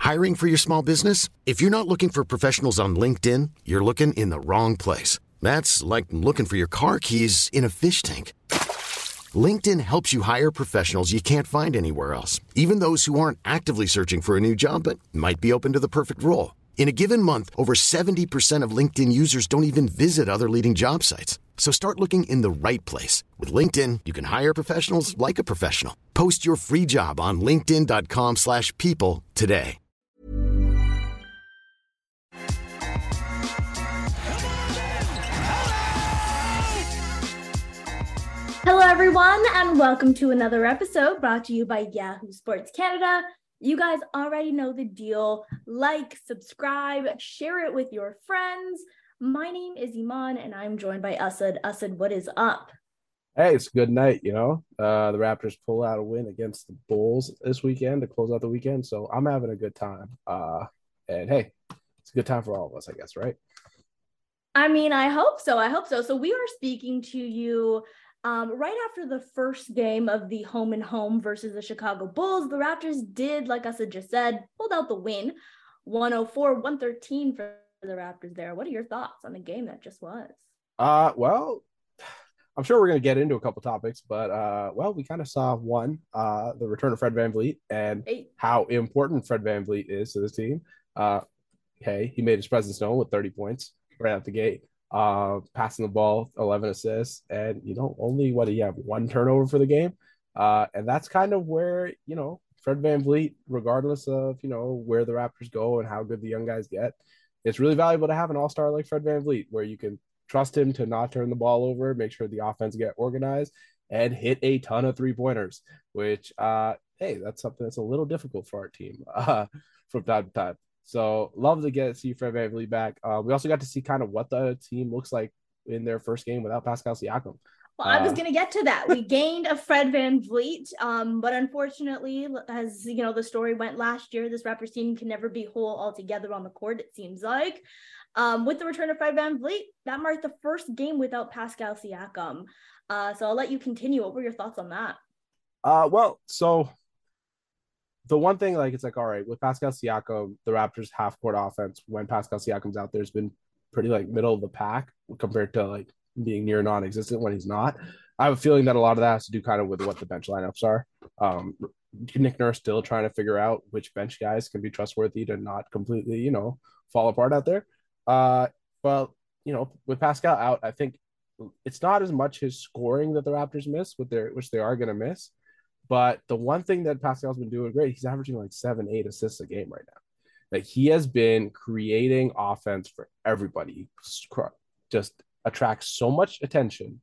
Hiring for your small business? If you're not looking for professionals on LinkedIn, you're looking in the wrong place. That's like looking for your car keys in a fish tank. LinkedIn helps you hire professionals you can't find anywhere else, even those who aren't actively searching for a new job but might be open to the perfect role. In a given month, over 70% of LinkedIn users don't even visit other leading job sites. So start looking in the right place. With LinkedIn, you can hire professionals like a professional. Post your free job on linkedin.com/people today. Hello, everyone, and welcome to another episode brought to you by Yahoo Sports Canada. You guys already know the deal. Like, subscribe, share it with your friends. My name is Iman, and I'm joined by Asad. Asad, what is up? Hey, it's a good night, The Raptors pull out a win against the Bulls this weekend to close out the weekend, so I'm having a good time. And hey, it's a good time for all of us, I guess, right? I mean, I hope so. So we are speaking to you right after the first game of the home and home versus the Chicago Bulls. The Raptors did, like Asad just said, pulled out the win, 104-113 for the Raptors there. What are your thoughts on the game that just was? Well, I'm sure we're going to get into a couple topics, but we kind of saw the return of Fred VanVleet and how important Fred VanVleet is to this team. Hey, he made his presence known with 30 points right out the gate, passing the ball, 11 assists, and only what do you have, one turnover for the game, and that's kind of where Fred VanVleet, regardless of where the Raptors go and how good the young guys get, it's really valuable to have an all-star like Fred VanVleet, where you can trust him to not turn the ball over, make sure the offense get organized, and hit a ton of three-pointers, which, hey, that's something that's a little difficult for our team from time to time. So love to see Fred VanVleet back. We also got to see kind of what the team looks like in their first game without Pascal Siakam. Well, I was going to get to that. We gained a Fred VanVleet, but unfortunately, as the story went last year, this Raptors team can never be whole altogether on the court, it seems like. With the return of Fred VanVleet, that marked the first game without Pascal Siakam. So I'll let you continue. What were your thoughts on that? So the one thing, it's like, all right, with Pascal Siakam, the Raptors half-court offense, when Pascal Siakam's out there, has been pretty, middle of the pack compared to, being near non-existent when he's not. I have a feeling that a lot of that has to do kind of with what the bench lineups are. Nick Nurse still trying to figure out which bench guys can be trustworthy to not completely, fall apart out there. But, with Pascal out, I think it's not as much his scoring that the Raptors miss, which they are going to miss. But the one thing that Pascal's been doing great, he's averaging 7-8 assists a game right now. He has been creating offense for everybody. Just attracts so much attention.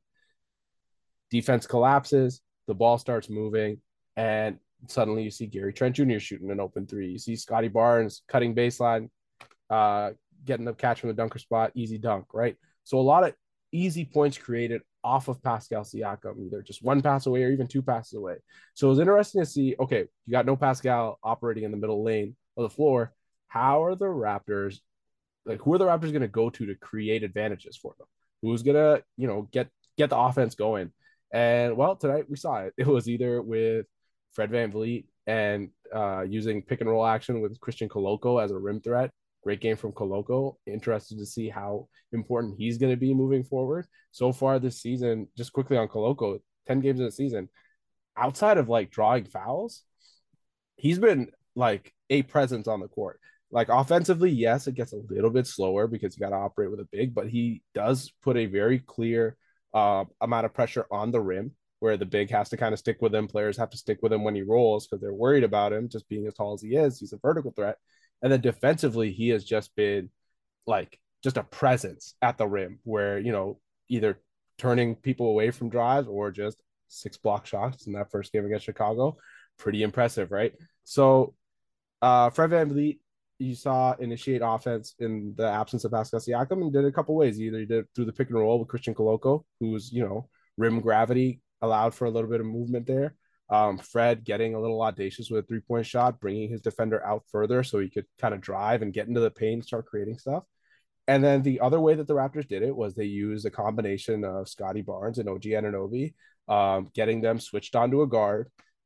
Defense collapses, the ball starts moving, and suddenly you see Gary Trent Jr. shooting an open three. You see Scotty Barnes cutting baseline, getting the catch from the dunker spot, easy dunk, right? So a lot of easy points created off of Pascal Siakam, either just one pass away or even two passes away. So it was interesting to see, okay, you got no Pascal operating in the middle lane of the floor. How are the Raptors, who are the Raptors going to go to create advantages for them? Who's going to, get the offense going? And, well, tonight we saw it. It was either with Fred VanVleet and using pick and roll action with Christian Koloko as a rim threat. Great game from Koloko. Interested to see how important he's going to be moving forward. So far this season, just quickly on Koloko, 10 games in the season, outside of drawing fouls, he's been a presence on the court. Offensively, yes, it gets a little bit slower because you got to operate with a big, but he does put a very clear amount of pressure on the rim, where the big has to kind of stick with him. Players have to stick with him when he rolls because they're worried about him just being as tall as he is. He's a vertical threat. And then defensively, he has just been just a presence at the rim where, either turning people away from drives or just 6 block shots in that first game against Chicago. Pretty impressive, right? So Fred VanVleet, you saw initiate offense in the absence of Pascal Siakam, and did it a couple ways. Either he did it through the pick and roll with Christian Koloko, who's, rim gravity allowed for a little bit of movement there. Fred getting a little audacious with a 3-point shot, bringing his defender out further so he could kind of drive and get into the paint and start creating stuff. And then the other way that the Raptors did it was they used a combination of Scotty Barnes and OG Anunoby, getting them switched onto a guard,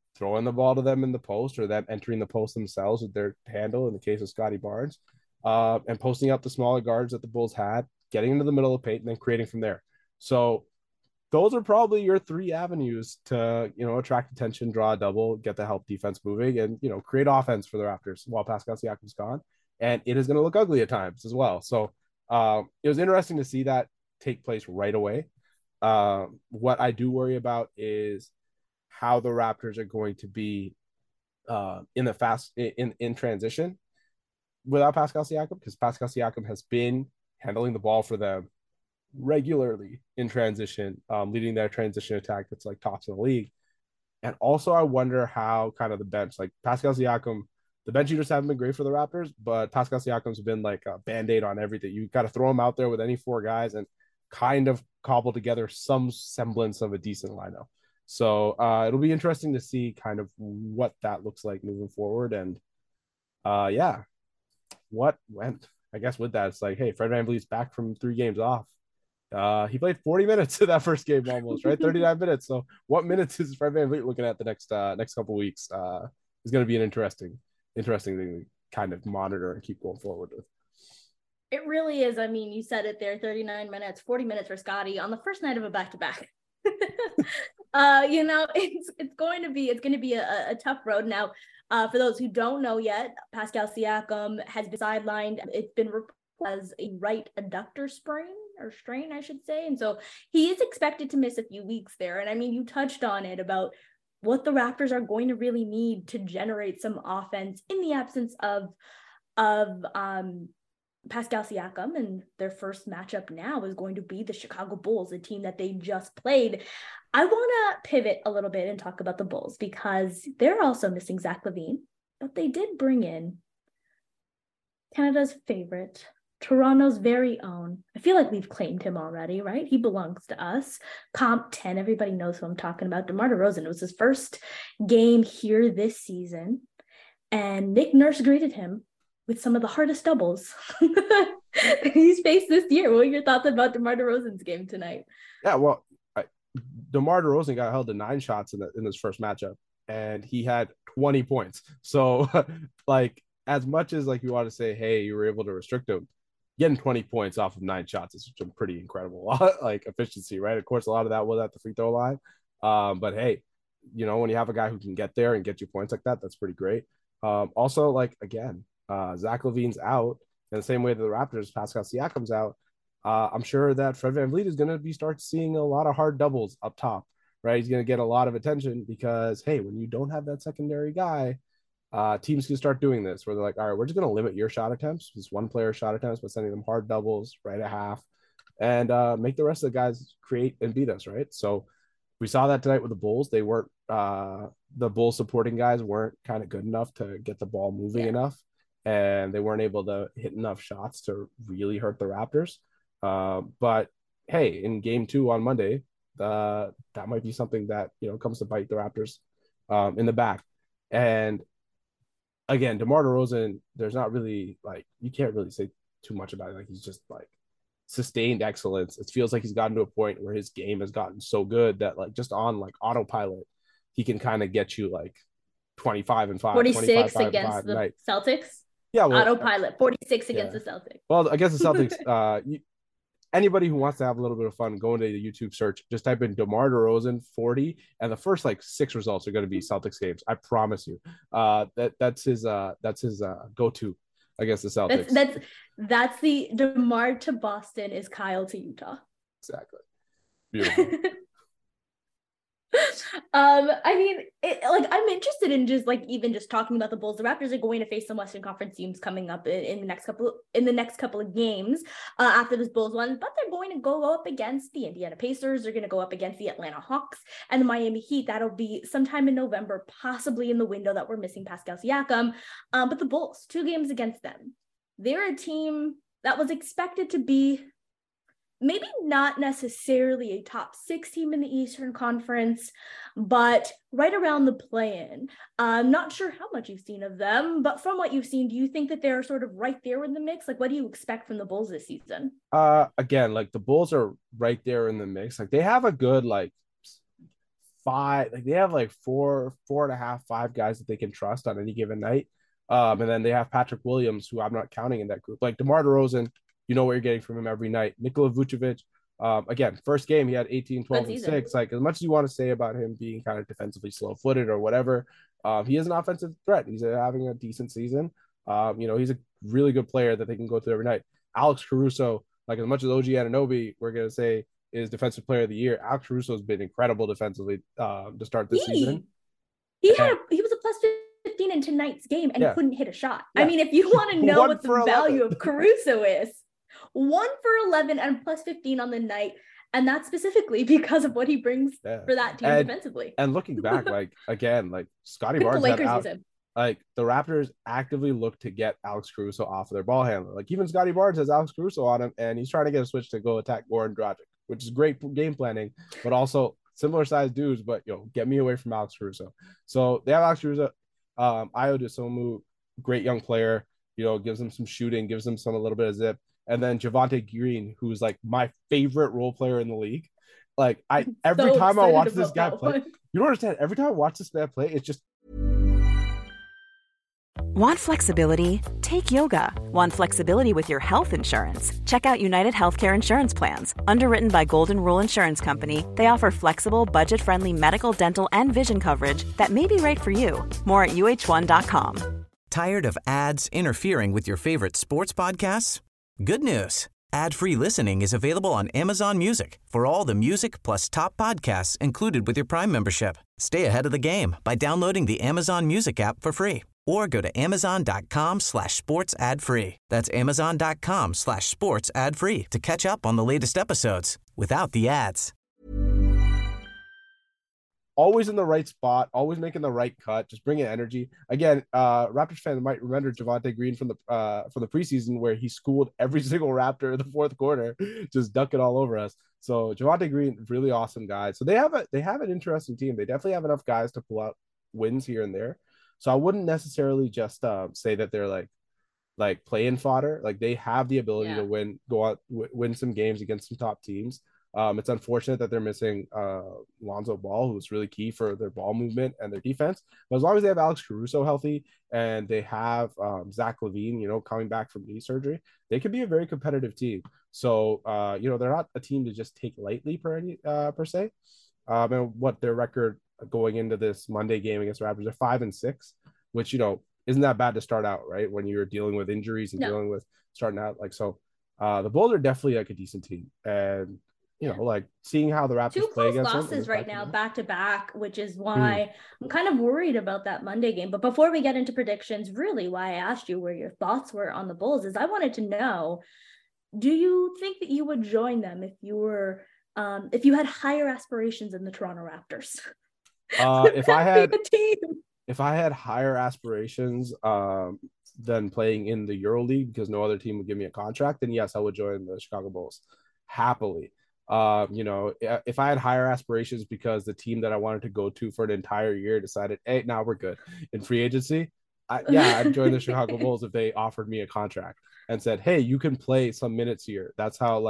throwing the ball to them in the post or them entering the post themselves with their handle in the case of Scotty Barnes, and posting up the smaller guards that the Bulls had, getting into the middle of the paint, and then creating from there. So those are probably your three avenues to, attract attention, draw a double, get the help defense moving, and, create offense for the Raptors while Pascal Siakam's gone. And it is going to look ugly at times as well. So it was interesting to see that take place right away. What I do worry about is how the Raptors are going to be in transition without Pascal Siakam, because Pascal Siakam has been handling the ball for them regularly in transition, leading their transition attack that's like tops in the league. And also, I wonder how kind of the bench, like Pascal Siakam, the bench units haven't been great for the Raptors, but Pascal Siakam's been like a band-aid on everything. You got to throw him out there with any four guys and kind of cobble together some semblance of a decent lineup. So it'll be interesting to see kind of what that looks like moving forward. And yeah, what went, I guess with that, it's like, hey, Fred VanVleet's back from 3 games off. He played 40 minutes in that first game almost, right? 39 minutes. So what minutes is Fred VanVleet looking at the next couple of weeks? Is going to be an interesting thing to kind of monitor and keep going forward with. It really is. I mean, you said it there, 39 minutes, 40 minutes for Scotty on the first night of a back-to-back. It's going to be a tough road. Now, for those who don't know yet, Pascal Siakam has been sidelined. It's been reported as a right adductor strain, I should say. And so he is expected to miss a few weeks there. And I mean, you touched on it about what the Raptors are going to really need to generate some offense in the absence of Pascal Siakam, and their first matchup now is going to be the Chicago Bulls, a team that they just played. I want to pivot a little bit and talk about the Bulls because they're also missing Zach LaVine, but they did bring in Canada's favorite, Toronto's very own. I feel like we've claimed him already, right? He belongs to us. Comp 10, everybody knows who I'm talking about. DeMar DeRozan. It was his first game here this season, and Nick Nurse greeted him with some of the hardest doubles he's faced this year. What are your thoughts about DeMar DeRozan's game tonight? Yeah, well, DeMar DeRozan got held to 9 shots in this first matchup, and he had 20 points. So, like, as much as like you want to say, hey, you were able to restrict him, getting 20 points off of 9 shots is a pretty incredible like efficiency, right? Of course, a lot of that was at the free throw line, but hey, when you have a guy who can get there and get you points like that, that's pretty great. Also, like again, Zach LaVine's out in the same way that the Raptors, Pascal Siakam's out. I'm sure that Fred VanVleet is going to start seeing a lot of hard doubles up top, right? He's going to get a lot of attention because, hey, when you don't have that secondary guy, teams can start doing this where they're like, all right, we're just going to limit your shot attempts, just one player shot attempts, but sending them hard doubles right at half and make the rest of the guys create and beat us, right? So we saw that tonight with the Bulls. They weren't, the Bulls supporting guys weren't kind of good enough to get the ball moving enough, and they weren't able to hit enough shots to really hurt the Raptors. But hey, in game 2 on Monday, that might be something that, comes to bite the Raptors in the back. And again, DeMar DeRozan, there's not really like, you can't really say too much about it. Like he's just like sustained excellence. It feels like he's gotten to a point where his game has gotten so good that like just on like autopilot, he can kind of get you like 25 and 5, 46 against the Celtics. Yeah, well, autopilot 46 against the Celtics. Well, against the Celtics, anybody who wants to have a little bit of fun, go into the YouTube search, just type in DeMar DeRozan 40, and the first like 6 results are going to be Celtics games. I promise you. That's his go-to against the Celtics. That's the DeMar to Boston is Kyle to Utah. Exactly. Beautiful. I mean, I'm interested in just talking about the Bulls. The Raptors are going to face some Western Conference teams coming up in the next couple of games after this Bulls one, but they're going to go up against the Indiana Pacers. They're going to go up against the Atlanta Hawks and the Miami Heat. That'll be sometime in November, possibly in the window that we're missing Pascal Siakam. But the Bulls, 2 games against them. They're a team that was expected to be maybe not necessarily a top 6 team in the Eastern Conference, but right around the play-in. I'm not sure how much you've seen of them, but from what you've seen, do you think that they're sort of right there in the mix? Like, what do you expect from the Bulls this season? Again, like the Bulls are right there in the mix. Like they have a good like five, like they have like four and a half, five guys that they can trust on any given night. And then they have Patrick Williams, who I'm not counting in that group. Like DeMar DeRozan, you know what you're getting from him every night. Nikola Vucevic, again, first game, he had 18, 12, and 6. Like, as much as you want to say about him being kind of defensively slow-footed or whatever, he is an offensive threat. He's having a decent season. He's a really good player that they can go through every night. Alex Caruso, like as much as OG Anunoby, we're going to say, is Defensive Player of the Year. Alex Caruso has been incredible defensively to start this season. He was a plus 15 in tonight's game and couldn't hit a shot. Yeah. I mean, if you want to know what the value of Caruso is, 1 for 11 and plus 15 on the night. And that's specifically because of what he brings for that team defensively. And looking back, like, again, like Scotty Barnes like the Raptors actively look to get Alex Caruso off of their ball handler. Like even Scotty Barnes has Alex Caruso on him, and he's trying to get a switch to go attack Goran Dragic, which is great game planning, but also similar sized dudes, but get me away from Alex Caruso. So they have Alex Caruso, Ayo Dosunmu, great young player, gives them some shooting, gives them a little bit of zip. And then Javonte Green, who's like my favorite role player in the league. Like every time I watch this guy play, you don't understand. Every time I watch this man play, it's just. Want flexibility? Take yoga. Want flexibility with your health insurance? Check out United Healthcare Insurance Plans. Underwritten by Golden Rule Insurance Company, they offer flexible, budget-friendly medical, dental, and vision coverage that may be right for you. More at uh1.com. Tired of ads interfering with your favorite sports podcasts? Good news. Ad-free listening is available on Amazon Music for all the music plus top podcasts included with your Prime membership. Stay ahead of the game by downloading the Amazon Music app for free or go to amazon.com/sports ad free. That's amazon.com/sports ad free to catch up on the latest episodes without the ads. Always in the right spot, always making the right cut, just bringing energy. Again, Raptors fans might remember Javonte Green from the preseason where he schooled every single Raptor in the fourth quarter, just ducking all over us. So Javonte Green, really awesome guy. So they have an interesting team. They definitely have enough guys to pull out wins here and there. So I wouldn't necessarily just say that they're like play-in fodder. Like they have the ability to win some games against some top teams. It's unfortunate that they're missing Lonzo Ball, who's really key for their ball movement and their defense. But as long as they have Alex Caruso healthy and they have Zach LaVine, coming back from knee surgery, they could be a very competitive team. So, they're not a team to just take lightly per se. And what their record going into this Monday game against the Raptors are 5-6, which, isn't that bad to start out, right? When you're dealing with injuries and dealing with starting out the Bulls are definitely like a decent team. And like seeing how the Raptors play against them. 2 close losses right now, back to back, which is why I'm kind of worried about that Monday game. But before we get into predictions, really why I asked you where your thoughts were on the Bulls is I wanted to know, do you think that you would join them if you were, if you had higher aspirations than the Toronto Raptors? If I had higher aspirations than playing in the EuroLeague because no other team would give me a contract, then yes, I would join the Chicago Bulls happily. If I had higher aspirations because the team that I wanted to go to for an entire year decided, hey, now we're good in free agency, I'd join the Chicago Bulls if they offered me a contract and said, hey, you can play some minutes here. That's how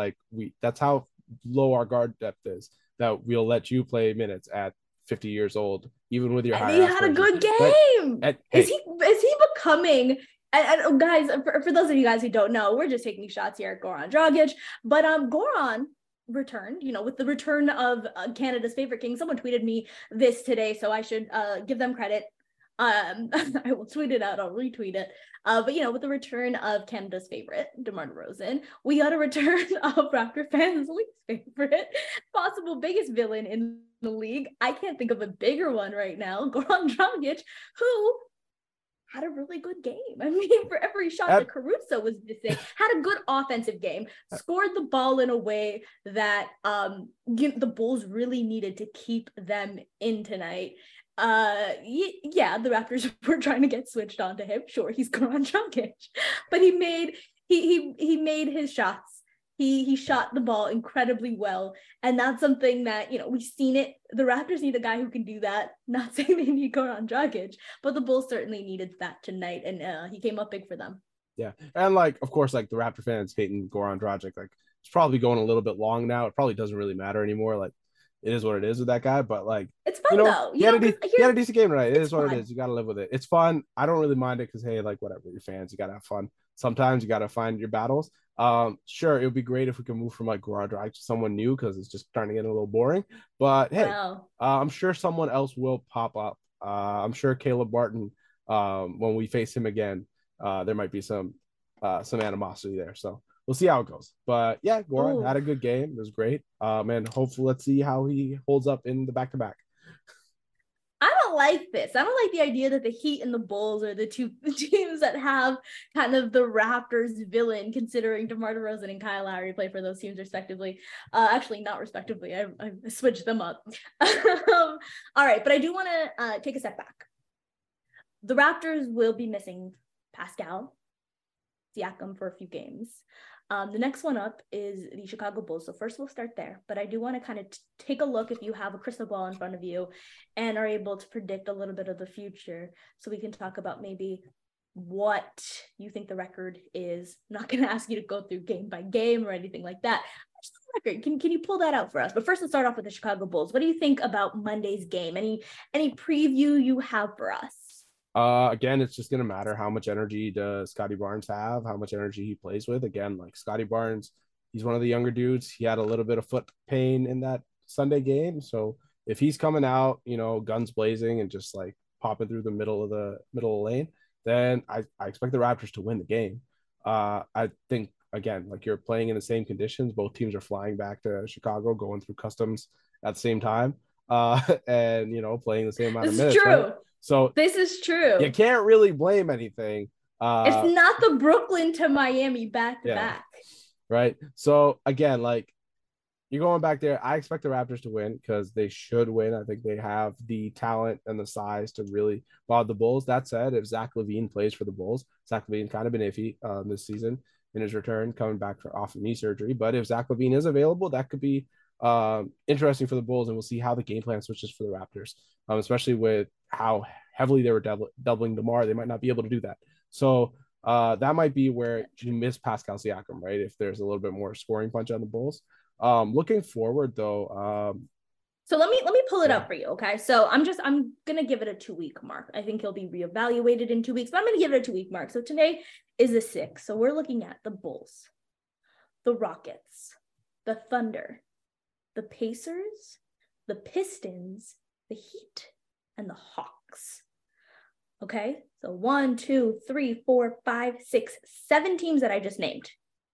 low our guard depth is, that we'll let you play minutes at 50 years old, even with your high. He had a good game. Is he becoming? And guys, for those of you guys who don't know, we're just taking shots here at Goran Dragic, but Goran returned, with the return of Canada's favorite king. Someone tweeted me this today, so I should give them credit. I will tweet it out, I'll retweet it. But with the return of Canada's favorite, DeMar DeRozan, we got a return of Raptor fans' least favorite, possible biggest villain in the league. I can't think of a bigger one right now, Goran Dragic, who had a really good game. I mean, for every shot that Caruso was missing, had a good offensive game, scored the ball in a way that the Bulls really needed to keep them in tonight. The Raptors were trying to get switched onto him. Sure, he's Goran Dragic, but he made his shots. He shot the ball incredibly well, and that's something that we've seen it. The Raptors need a guy who can do that. Not saying they need Goran Dragic, but the Bulls certainly needed that tonight, and he came up big for them. Yeah, and of course, the Raptor fans hating Goran Dragic, it's probably going a little bit long now. It probably doesn't really matter anymore. it is what it is with that guy. But like, It's fun though. he had a decent game tonight. It is what fun. it is. You got to live with it. It's fun. I don't really mind it because, hey, like whatever, you're fans. You got to have fun. Sometimes you got to find your battles. Sure, it would be great if we could move from like Goran Dragic to someone new because it's just starting to get a little boring. But hey, I'm sure someone else will pop up. I'm sure Caleb Barton, when we face him again, there might be some animosity there. So we'll see how it goes. But yeah, Goran had a good game. It was great. And hopefully let's see how he holds up in the back-to-back. I don't like this. I don't like the idea that the Heat and the Bulls are the two teams that have kind of the Raptors villain, considering DeMar DeRozan and Kyle Lowry play for those teams respectively. Actually, not respectively. I switched them up. All right, but I do want to take a step back. The Raptors will be missing Pascal Siakam for a few games. The next one up is the Chicago Bulls. So first we'll start there, but I do want to kind of take a look if you have a crystal ball in front of you and are able to predict a little bit of the future. So we can talk about maybe what you think the record is. I'm not going to ask you to go through game by game or anything like that. What's the record? Can you pull that out for us? But first let's start off with the Chicago Bulls. What do you think about Monday's game? Any preview you have for us? Again, it's just gonna matter how much energy does Scotty Barnes have, how much energy he plays with. Again, like Scotty Barnes, he's one of the younger dudes. He had a little bit of foot pain in that Sunday game, so if he's coming out, guns blazing and just like popping through the middle of the lane, then I expect the Raptors to win the game. I think again, like you're playing in the same conditions. Both teams are flying back to Chicago, going through customs at the same time, and playing the same amount of minutes. True. Right? So this is true. You can't really blame anything. It's not the Brooklyn to Miami back to back. Right. So again, like you're going back there. I expect the Raptors to win because they should win. I think they have the talent and the size to really bother the Bulls. That said, if Zach LaVine plays for the Bulls, Zach LaVine kind of been iffy this season in his return coming back off of knee surgery. But if Zach LaVine is available, that could be interesting for the Bulls, and we'll see how the game plan switches for the Raptors, especially with how heavily they were doubling DeMar. They might not be able to do that. So that might be where you miss Pascal Siakam, right? If there's a little bit more scoring punch on the Bulls. Looking forward though. So let me pull it up for you. Okay. So I'm going to give it a 2-week mark. I think he'll be reevaluated in 2 weeks, but I'm going to give it a 2-week mark. So today is the 6th. So we're looking at the Bulls, the Rockets, the Thunder, the Pacers, the Pistons, the Heat, and the Hawks. Okay, so 1, 2, 3, 4, 5, 6, 7 teams that I just named.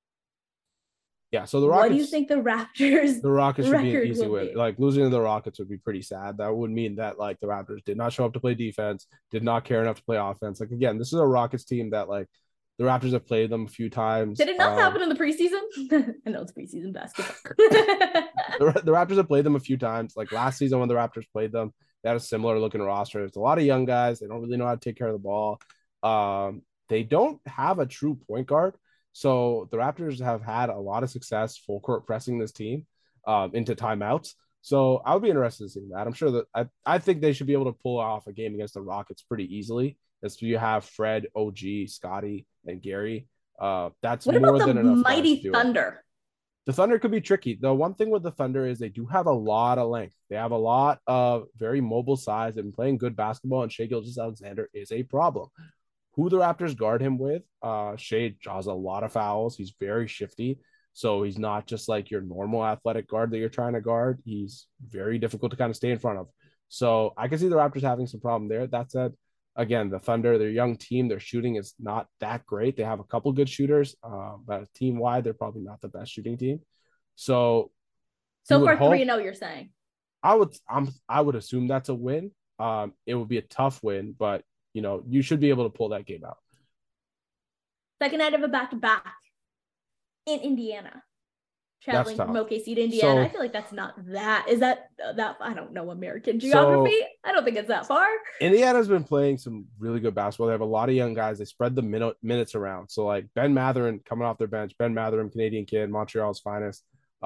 Yeah, so the Rockets. What do you think the Raptors? The Rockets should be an easy win. Like losing to the Rockets would be pretty sad. That would mean that like the Raptors did not show up to play defense, did not care enough to play offense. Like again, this is a Rockets team that like the Raptors have played them a few times. Did it not happen in the preseason? I know it's preseason basketball. the Raptors have played them a few times. Like last season when the Raptors played them, they had a similar looking roster. There's a lot of young guys. They don't really know how to take care of the ball. They don't have a true point guard. So the Raptors have had a lot of success full court pressing this team into timeouts. So I would be interested in seeing that. I'm sure that I think they should be able to pull off a game against the Rockets pretty easily. As you have Fred, OG, Scotty, and Gary. That's what more about than the enough. Mighty Thunder? The Thunder could be tricky. The one thing with the Thunder is they do have a lot of length. They have a lot of very mobile size. They've been playing good basketball, and Shai Gilgeous-Alexander is a problem. Who the Raptors guard him with? Shai draws a lot of fouls. He's very shifty. So he's not just like your normal athletic guard that you're trying to guard. He's very difficult to kind of stay in front of. So I can see the Raptors having some problem there. That said, again, the Thunder, their young team, their shooting is not that great. They have a couple good shooters, but team-wide, they're probably not the best shooting team. So far 3-0, you're saying? I would assume that's a win. It would be a tough win, but you should be able to pull that game out. Second night of a back-to-back in Indiana. Traveling from OKC to Indiana. So, I feel like that's not that. Is that I don't know American geography. I don't think it's that far. Indiana's been playing some really good basketball. They have a lot of young guys. They spread the minutes around. So like Ben Mathurin coming off their bench. Ben Mathurin, Canadian kid, Montreal's finest.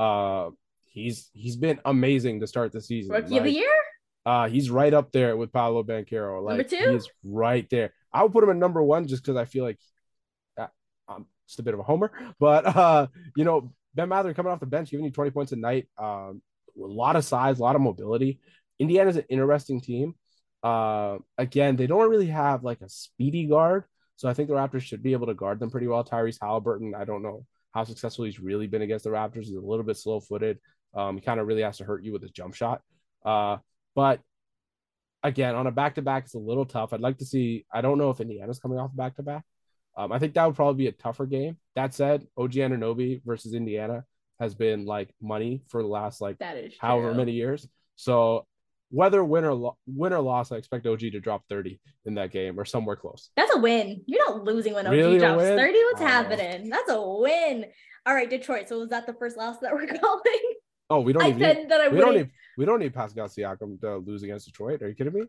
He's been amazing to start the season. Rookie of the year? He's right up there with Paolo Banchero. Like, number 2? He's right there. I would put him at number 1 just because I feel like I'm just a bit of a homer. But Ben Mathurin coming off the bench, giving you 20 points a night, lot of size, a lot of mobility. Indiana's an interesting team. Again, they don't really have like a speedy guard, so I think the Raptors should be able to guard them pretty well. Tyrese Halliburton, I don't know how successful he's really been against the Raptors. He's a little bit slow-footed. He kind of really has to hurt you with his jump shot. But again, on a back-to-back, it's a little tough. I'd like to see. I don't know if Indiana's coming off a back-to-back. I think that would probably be a tougher game. That said, OG Anunoby versus Indiana has been like money for the last like however many years. So whether win or loss, I expect OG to drop 30 in that game or somewhere close. That's a win. You're not losing when OG Really drops 30. What's happening? That's a win. All right, Detroit. So was that the first loss that we're calling? Oh, we don't. I said that I would. We don't need Pascal Siakam to lose against Detroit. Are you kidding me?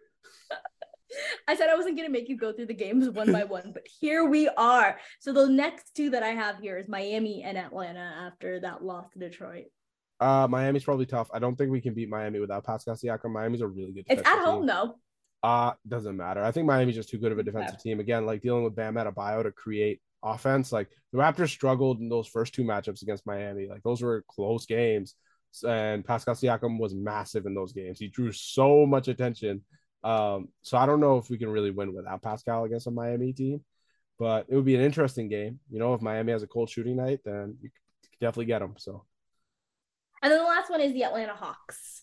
I said I wasn't going to make you go through the games one by one, but here we are. So the next two that I have here is Miami and Atlanta after that loss to Detroit. Miami's probably tough. I don't think we can beat Miami without Pascal Siakam. Miami's a really good It's at team. home, though. Doesn't matter. I think Miami's just too good of a defensive team. Again, like dealing with Bam Adebayo to create offense. Like the Raptors struggled in those first two matchups against Miami. Like those were close games. And Pascal Siakam was massive in those games. He drew so much attention. So I don't know if we can really win without Pascal against a Miami team, but it would be an interesting game. You know, if Miami has a cold shooting night, then you can definitely get them. So, and then the last one is the Atlanta Hawks.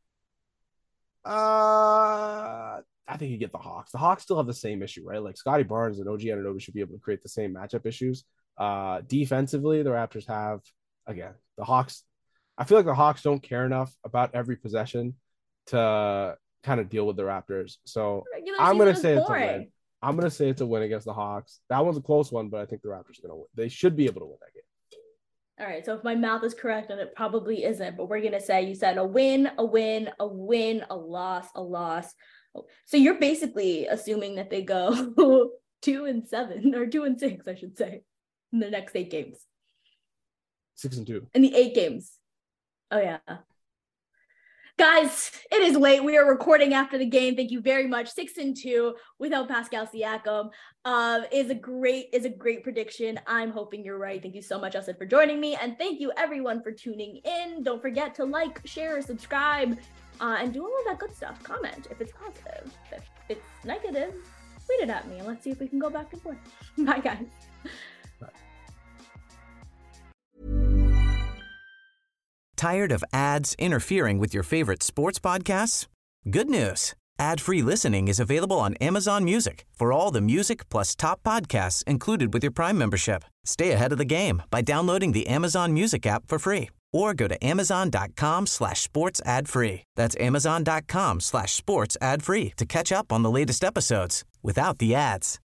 I think you get the Hawks. The Hawks still have the same issue, right? Like Scotty Barnes and OG Anunoby should be able to create the same matchup issues. Defensively, the Raptors have, again, the Hawks. I feel like the Hawks don't care enough about every possession to kind of deal with the Raptors. So I'm going to say it's a win. I'm going to say it's a win against the Hawks. That one's a close one, but I think the Raptors are going to win. They should be able to win that game. All right. So if my math is correct, and it probably isn't, but we're going to say you said a win, a win, a win, a loss, a loss. So you're basically assuming that they go 2-7 or 2-6, I should say, in the next 8 games. 6-2. In the 8 games. Oh, yeah. Guys, it is late. We are recording after the game. Thank you very much. 6-2 without Pascal Siakam is a great prediction. I'm hoping you're right. Thank you so much, Elsa, for joining me. And thank you, everyone, for tuning in. Don't forget to like, share, subscribe, and do all of that good stuff. Comment if it's positive. If it's negative, tweet it at me, and let's see if we can go back and forth. Bye, guys. Tired of ads interfering with your favorite sports podcasts? Good news. Ad-free listening is available on Amazon Music for all the music plus top podcasts included with your Prime membership. Stay ahead of the game by downloading the Amazon Music app for free or go to amazon.com/sports ad free. That's amazon.com/sports ad free to catch up on the latest episodes without the ads.